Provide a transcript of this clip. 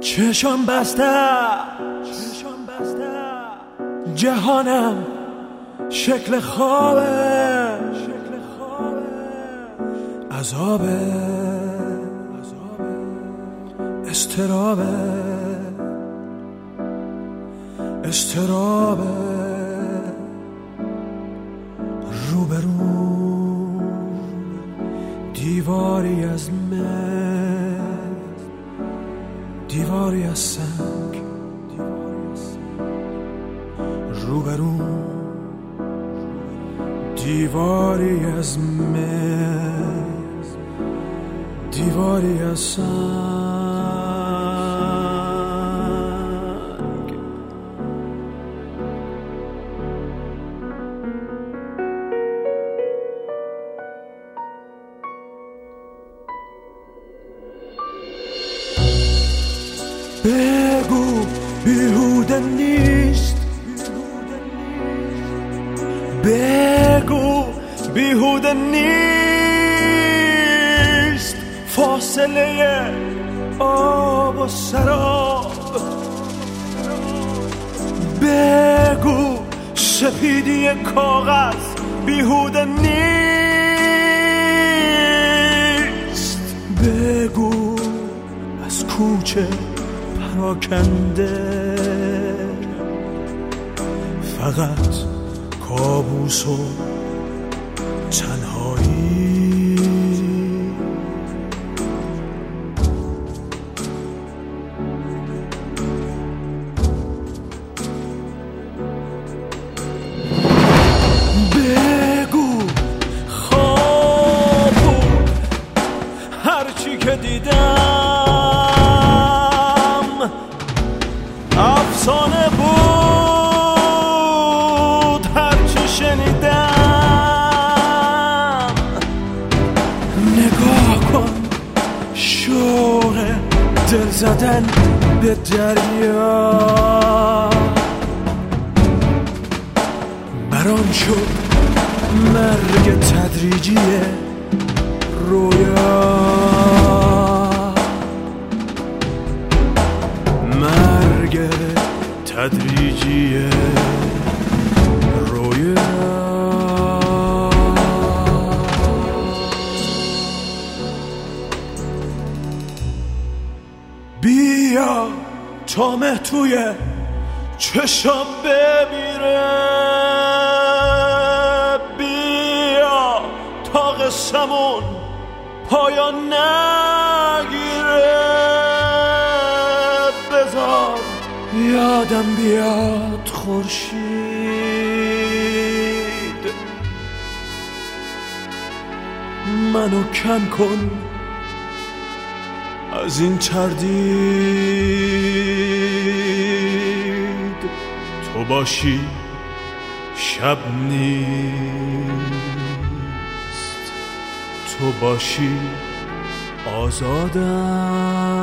چشم بسته جهانم شکل خوابه، عذابه، استرابه، روبرو دیواری از دیواری از سنگ، روبرو دیواری از دیواری از سنگ. بگو بیهوده نیست، بگو بیهوده نیست، فاصله آب و سراب. بگو سپیدی کاغذ بیهوده نیست، بگو از کوچه پراکنده فقط کابوس و تنهایی. بگو خواب بود هرچی که دیدم، افسانه بود هرچی شنیدم. نگاه کن شوق دل زدن به دریا، برام شد مرگ تدریجی رویا، مرگ تدریجی رویا. بیا تا مه توی چشم بمیره، بیا تا قصمون پایان نگیره، بذار یادم بیاد خورشید، منو کم کن از این تردید. تو باشی شب نیست، تو باشی آزادم.